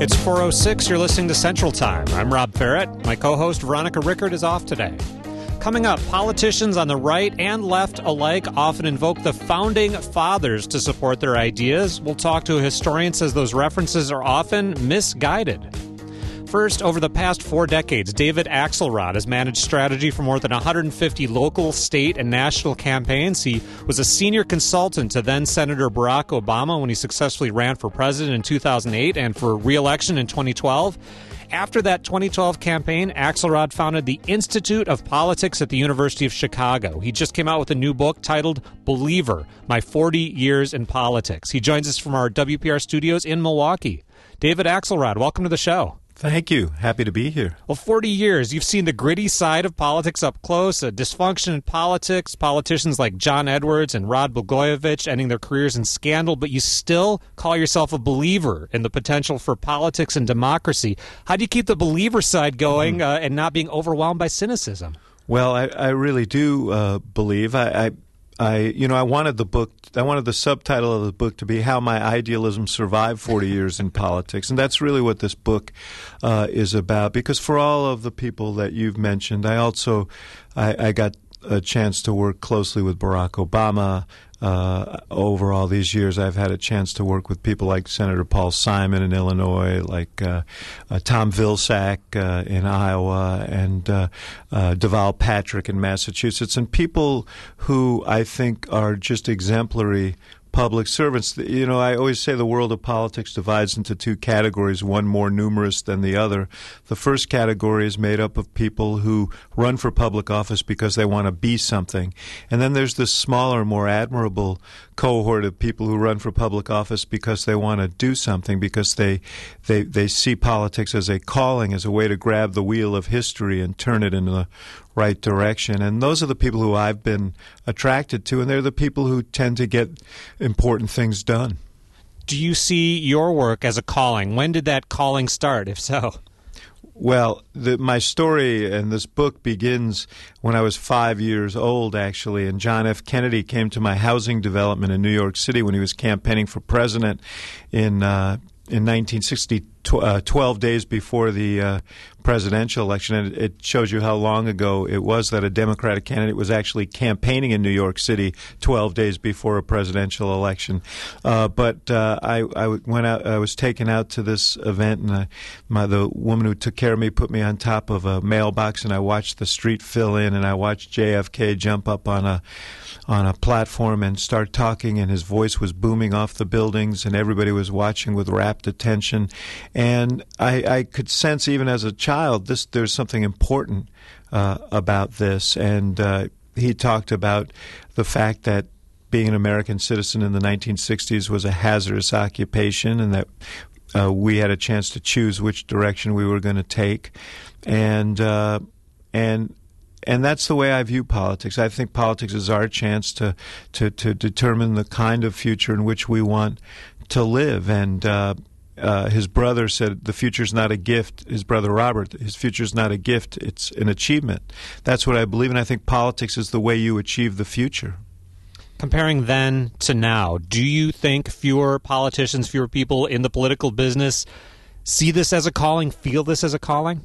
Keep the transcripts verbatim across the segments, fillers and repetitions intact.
It's four oh six. You're listening to Central Time. I'm Rob Ferrett. My co-host Veronica Rickert is off today. Coming up, politicians on the right and left alike often invoke the founding fathers to support their ideas. We'll talk to a historian who says those references are often misguided. First, over the past four decades, David Axelrod has managed strategy for more than one hundred fifty local, state, and national campaigns. He was a senior consultant to then-Senator Barack Obama when he successfully ran for president in two thousand eight and for re-election in twenty twelve. After that twenty twelve campaign, Axelrod founded the Institute of Politics at the University of Chicago. He just came out with a new book titled Believer, My forty Years in Politics. He joins us from our W P R studios in Milwaukee. David Axelrod, welcome to the show. Thank you. Happy to be here. Well, forty years. You've seen the gritty side of politics up close, a dysfunction in politics, politicians like John Edwards and Rod Blagojevich ending their careers in scandal, but you still call yourself a believer in the potential for politics and democracy. How do you keep the believer side going mm-hmm. uh, and not being overwhelmed by cynicism? Well, I, I really do uh, believe. I, I I, you know, I wanted the book, I wanted the subtitle of the book to be How My Idealism Survived forty Years in Politics. And that's really what this book uh, is about. Because for all of the people that you've mentioned, I also, I, I got a chance to work closely with Barack Obama. Uh, over all these years, I've had a chance to work with people like Senator Paul Simon in Illinois, like uh, uh, Tom Vilsack uh, in Iowa, and uh, uh, Deval Patrick in Massachusetts, and people who I think are just exemplary public servants. You know, I always say the world of politics divides into two categories, one more numerous than the other. The first category is made up of people who run for public office because they want to be something. And then there's this smaller, more admirable cohort of people who run for public office because they want to do something, because they, they, they see politics as a calling, as a way to grab the wheel of history and turn it in the right direction. And those are the people who I've been attracted to, and they're the people who tend to get important things done. Do you see your work as a calling? When did that calling start, if so? Well, the, my story in this book begins when I was five years old, actually, and John F. Kennedy came to my housing development in New York City when he was campaigning for president in uh, in nineteen sixty, tw- uh, twelve days before the uh, presidential election. And it shows you how long ago it was that a Democratic candidate was actually campaigning in New York City twelve days before a presidential election. Uh, but uh, I, I went out. I was taken out to this event, and I, my the woman who took care of me put me on top of a mailbox, and I watched the street fill in, and I watched J F K jump up on a on a platform and start talking, and his voice was booming off the buildings, and everybody was watching with rapt attention. And I, I could sense, even as a child, this there's something important uh, about this. And uh, he talked about the fact that being an American citizen in the nineteen sixties was a hazardous occupation, and that uh, we had a chance to choose which direction we were going to take. And uh, and And that's the way I view politics. I think politics is our chance to, to, to determine the kind of future in which we want to live. And uh, uh, his brother said the future's not a gift. His brother Robert, his future's not a gift, it's an achievement. That's what I believe, and I think politics is the way you achieve the future. Comparing then to now, do you think fewer politicians, fewer people in the political business see this as a calling, feel this as a calling?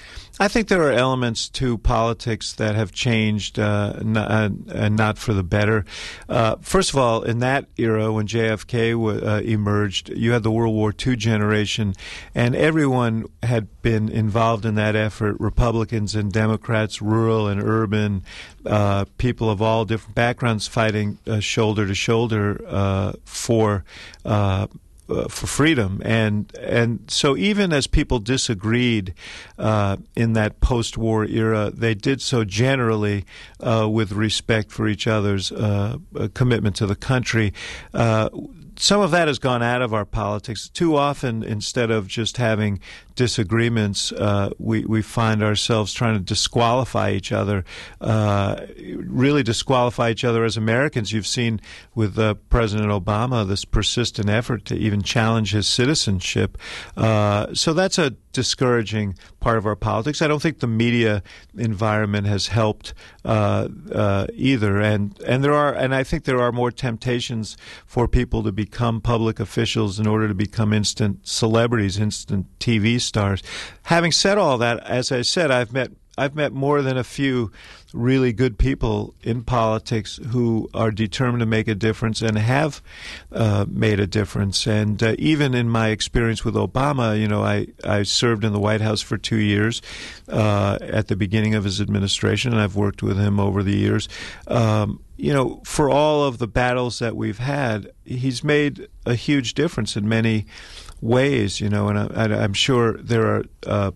I think there are elements to politics that have changed, uh, n- uh, and not for the better. Uh, first of all, in that era when J F K w- uh, emerged, you had the World War Two generation, and everyone had been involved in that effort, Republicans and Democrats, rural and urban, uh, people of all different backgrounds fighting uh, shoulder to shoulder uh, for uh Uh, for freedom. And and so even as people disagreed uh, in that post-war era, they did so generally uh, with respect for each other's uh, commitment to the country. Uh, some of that has gone out of our politics. Too often, instead of just having disagreements, uh, we, we find ourselves trying to disqualify each other, uh, really disqualify each other as Americans. You've seen with uh, President Obama this persistent effort to even challenge his citizenship. Uh, so that's a discouraging part of our politics. I don't think the media environment has helped uh, uh, either, and and there are, and I think there are more temptations for people to become public officials in order to become instant celebrities, instant T V stars. Having said all that, as I said, I've met I've met more than a few really good people in politics who are determined to make a difference and have uh, made a difference. And uh, even in my experience with Obama, you know, I, I served in the White House for two years uh, at the beginning of his administration, and I've worked with him over the years. Um, you know, for all of the battles that we've had, he's made a huge difference in many ways, you know, and I, I'm sure there are uh,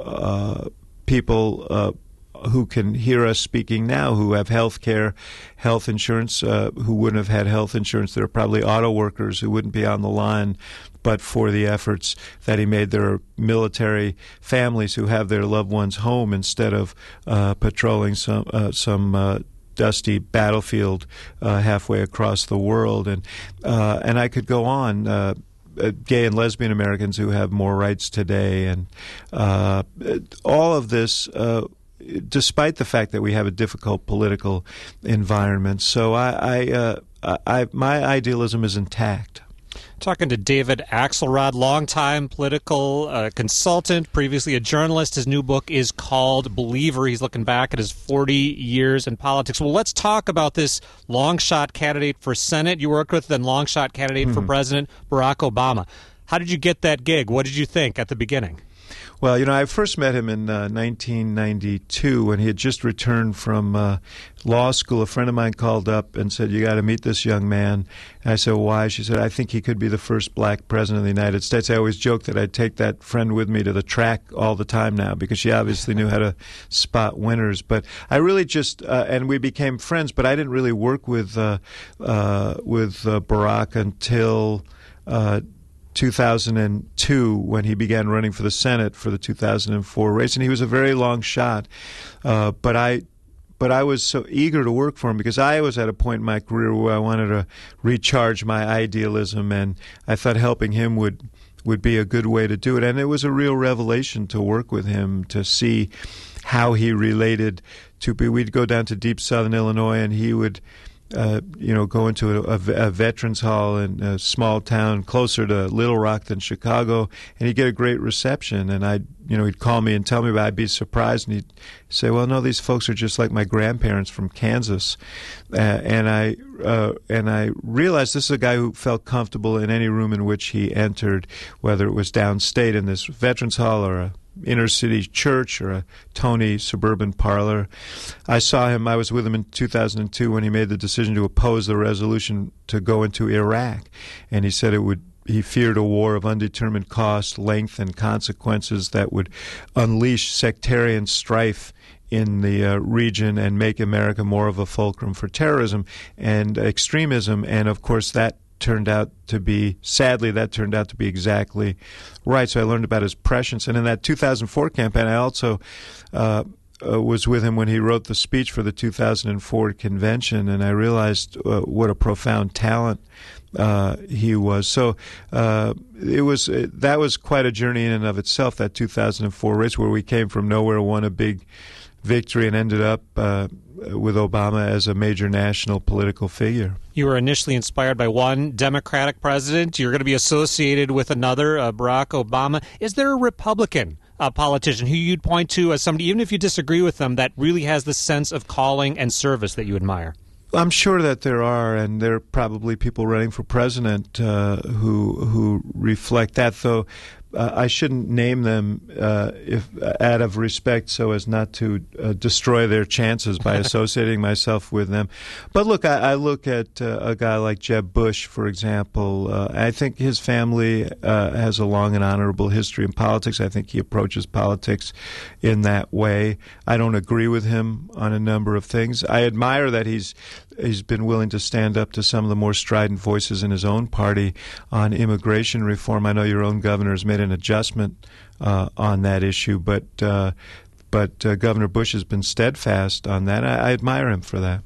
uh, people uh, who can hear us speaking now who have health care, health insurance, uh, who wouldn't have had health insurance. There are probably auto workers who wouldn't be on the line but for the efforts that he made. There are military families who have their loved ones home instead of uh, patrolling some uh, some uh, dusty battlefield uh, halfway across the world. And, uh, and I could go on. Uh, Uh, gay and lesbian Americans who have more rights today, and uh, all of this, uh, despite the fact that we have a difficult political environment. So I, I, uh, I, my idealism is intact. Talking to David Axelrod, longtime political uh, consultant, previously a journalist. His new book is called Believer. He's looking back at his forty years in politics. Well, let's talk about this long-shot candidate for Senate you worked with, then long-shot candidate mm-hmm. for President, Barack Obama. How did you get that gig? What did you think at the beginning? Well, you know, I first met him in uh, nineteen ninety-two when he had just returned from uh, law school. A friend of mine called up and said, "You got to meet this young man." And I said, "Why?" She said, "I think he could be the first black president of the United States." I always joke that I'd take that friend with me to the track all the time now because she obviously knew how to spot winners. But I really just, uh, and we became friends, but I didn't really work with, uh, uh, with uh, Barack until uh two thousand two when he began running for the Senate for the two thousand four race, and he was a very long shot. Uh, but I but I was so eager to work for him because I was at a point in my career where I wanted to recharge my idealism, and I thought helping him would would be a good way to do it. And it was a real revelation to work with him, to see how he related to – we'd go down to deep southern Illinois, and he would – Uh, you know, go into a, a, a veterans hall in a small town closer to Little Rock than Chicago, and he'd get a great reception. And I'd, you know, he'd call me and tell me about it. I'd be surprised, and he'd say, "Well, no, these folks are just like my grandparents from Kansas." Uh, and I uh, and I realized this is a guy who felt comfortable in any room in which he entered, whether it was downstate in this veterans hall or a inner city church or a Tony suburban parlor. I saw him, I was with him in two thousand two when he made the decision to oppose the resolution to go into Iraq. And he said it would, he feared a war of undetermined cost, length, and consequences that would unleash sectarian strife in the uh, region and make America more of a fulcrum for terrorism and extremism. And of course that turned out to be, sadly, that turned out to be exactly right. So I learned about his prescience. And in that two thousand four campaign, I also uh, uh, was with him when he wrote the speech for the two thousand four convention, and I realized uh, what a profound talent uh, he was. So uh, it was uh, that was quite a journey in and of itself, that two thousand four race where we came from nowhere, won a big victory, and ended up uh, with Obama as a major national political figure. You were initially inspired by one Democratic president. You're going to be associated with another, uh, Barack Obama. Is there a Republican uh, politician who you'd point to as somebody, even if you disagree with them, that really has the sense of calling and service that you admire? I'm sure that there are, and there are probably people running for president uh, who who reflect that, though uh, I shouldn't name them uh, if out of respect so as not to uh, destroy their chances by associating myself with them. But look, I, I look at uh, a guy like Jeb Bush, for example. Uh, I think his family uh, has a long and honorable history in politics. I think he approaches politics in that way. I don't agree with him on a number of things. I admire that he's He's been willing to stand up to some of the more strident voices in his own party on immigration reform. I know your own governor has made an adjustment uh, on that issue, but uh, but uh, Governor Bush has been steadfast on that. I, I admire him for that.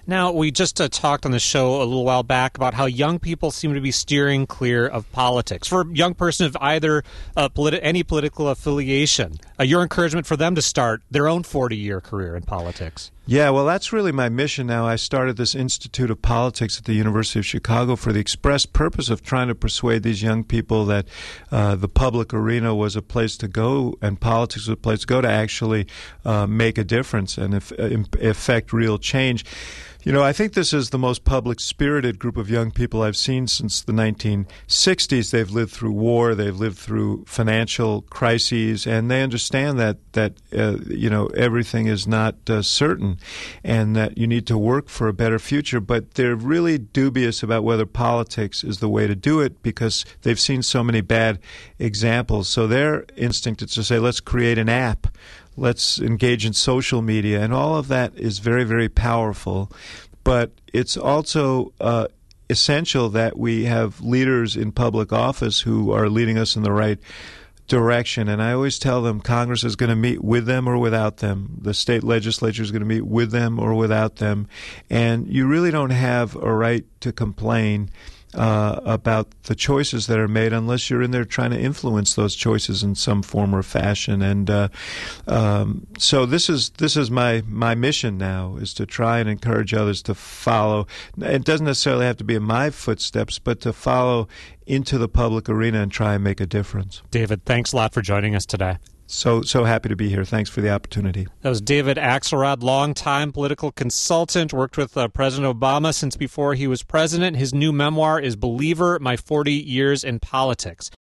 Now, we just uh, talked on the show a little while back about how young people seem to be steering clear of politics. For a young person of either uh, politi- any political affiliation, uh, your encouragement for them to start their own forty-year career in politics. Yeah, well, that's really my mission now. I started this Institute of Politics at the University of Chicago for the express purpose of trying to persuade these young people that uh, the public arena was a place to go and politics was a place to go to actually uh, make a difference and if, uh, effect real change. You know, I think this is the most public-spirited group of young people I've seen since the nineteen sixties. They've lived through war, they've lived through financial crises, and they understand that, that uh, you know, everything is not uh, certain and that you need to work for a better future. But they're really dubious about whether politics is the way to do it because they've seen so many bad examples. So their instinct is to say, let's create an app. Let's engage in social media, and all of that is very, very powerful. But it's also uh, essential that we have leaders in public office who are leading us in the right direction. And I always tell them Congress is going to meet with them or without them. The state legislature is going to meet with them or without them. And you really don't have a right to complain Uh, about the choices that are made unless you're in there trying to influence those choices in some form or fashion. And uh, um, so this is this is my, my mission now, is to try and encourage others to follow. It doesn't necessarily have to be in my footsteps, but to follow into the public arena and try and make a difference. David, thanks a lot for joining us today. So so happy to be here. Thanks for the opportunity. That was David Axelrod, longtime political consultant, worked with uh, President Obama since before he was president. His new memoir is Believer, My forty Years in Politics.